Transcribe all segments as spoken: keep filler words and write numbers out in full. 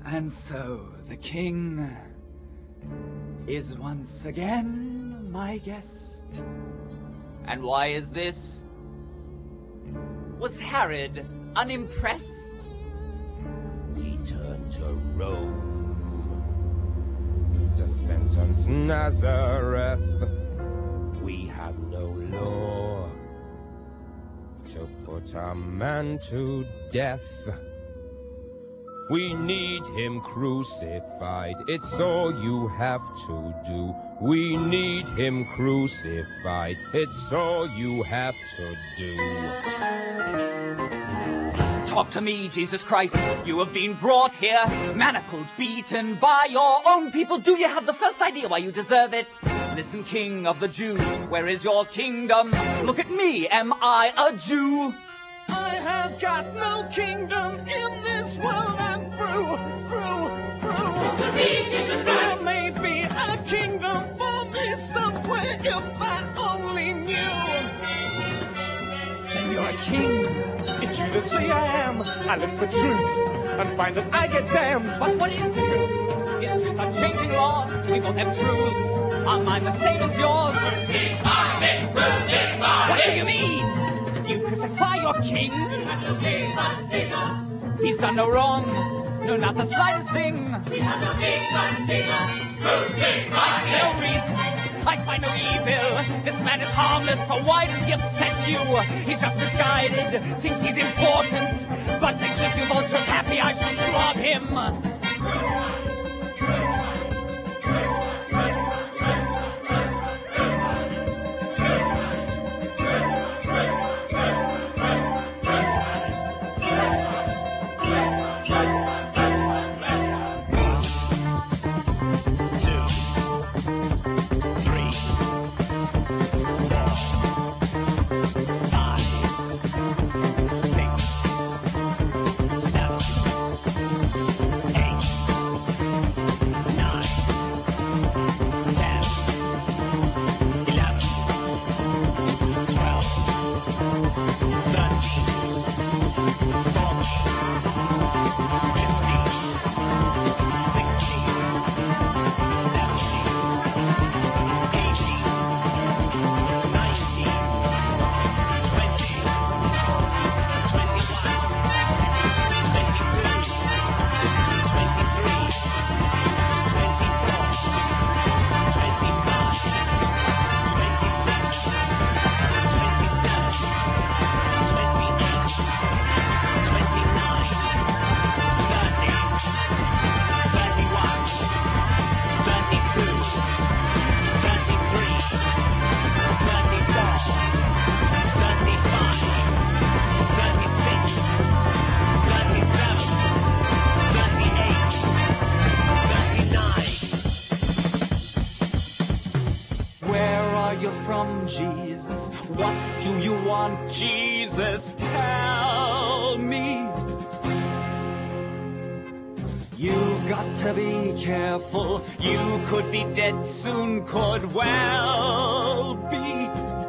And so, the king is once again my guest. And why is this? Was Herod unimpressed? We turn to Rome to sentence Nazareth. We have no law to put a man to death. We need him crucified, it's all you have to do. We need him crucified, it's all you have to do. Talk to me, Jesus Christ. You have been brought here, manacled, beaten by your own people. Do you have the first idea why you deserve it? Listen, King of the Jews, where is your kingdom? Look at me, am I a Jew? I have got no kingdom in this world. I'm through, through, through. Talk to me, Jesus Christ. There may be a kingdom for me somewhere if I only knew. Then you're a king. It's you that say I am. I look for truth and find that I get damned. But what is truth? Is truth a changing law? We both have truths. Are mine the same as yours? Crucify him, crucify What do him. you mean? You crucify your king? We have no king but Caesar. He's done no wrong. No, not the slightest thing. We have no king but Caesar. Crucify I see him. no reason. I find no evil. This man is harmless, so why does he upset you? He's just misguided, thinks he's important. But to keep you vultures happy, I shall flog him. Jesus, what do you want, Jesus? Tell me. You've got to be careful. You could be dead soon, could well be.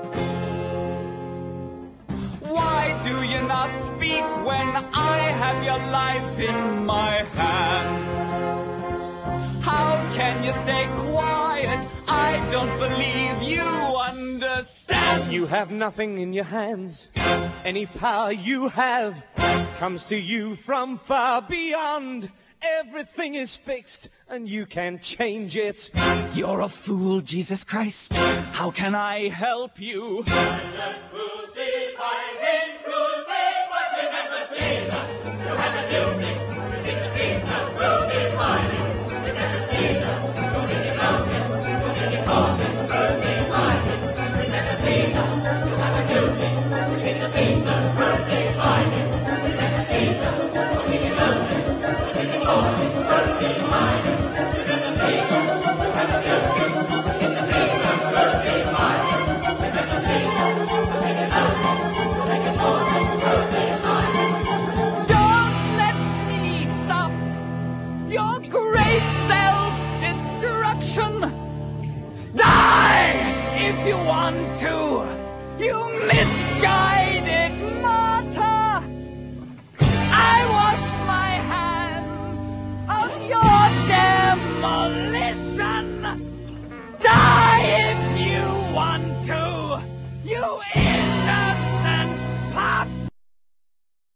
Why do you not speak when I have your life in my hands? How can you stay quiet? I don't believe you understand. You have nothing in your hands. Any power you have comes to you from far beyond. Everything is fixed and you can change it. You're a fool, Jesus Christ. How can I help you? Let's crucify him, crucify him, remember Caesar. You have a duty to take the peace of crucify him. Remember Caesar, go make it mountain, go make it mountain, crucify him. Remember Caesar, you have a duty to take the peace of crucify him. Remember Caesar, go make it mountain, go make it mountain, crucify him. Remember Caesar, you have a duty to take the peace of crucify him. Remember Caesar, go make it mountain, go make it mountain. demolition! Die if you want to! You